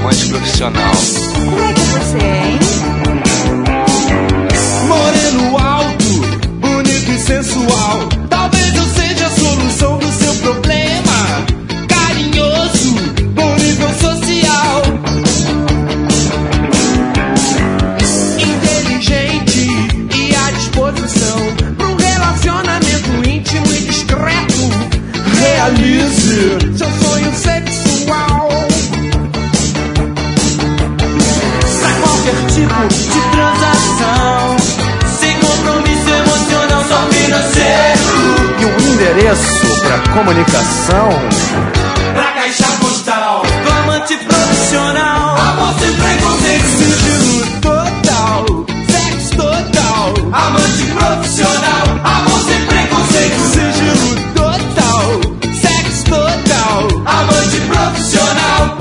amante profissional. Como é que você é, hein? Moreno alto, bonito e sensual. Talvez eu seja a solução do seu problema. Carinhoso, bom nível social. Inteligente e à disposição pra um relacionamento íntimo e discreto. Realize seu sonho sexual. Pra qualquer tipo de transação, sem compromisso emocional, só financeiro. E um endereço pra comunicação. Pra caixa postal do amante profissional. Amor sem preconceito, sigilo total, sexo total. Amante profissional, amor sem preconceito, sigilo total, sexo total. Amante profissional.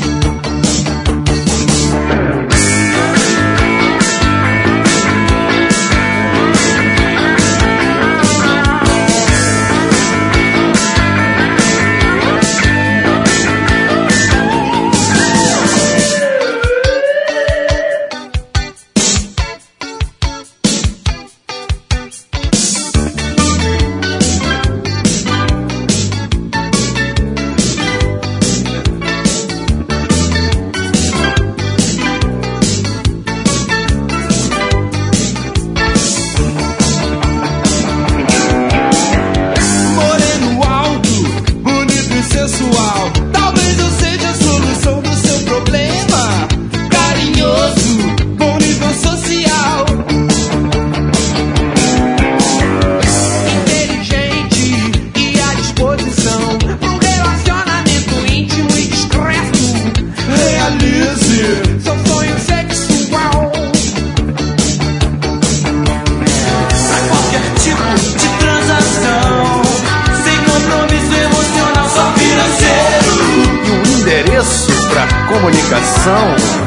Talvez eu seja a solução do seu problema. Carinhoso, bom nível social. Inteligente e à disposição pra um relacionamento íntimo e discreto. Realize seu sonho sexual. Pra qualquer tipo de transação, sem compromisso emocional, só financeiro. E um endereço pra comunicação.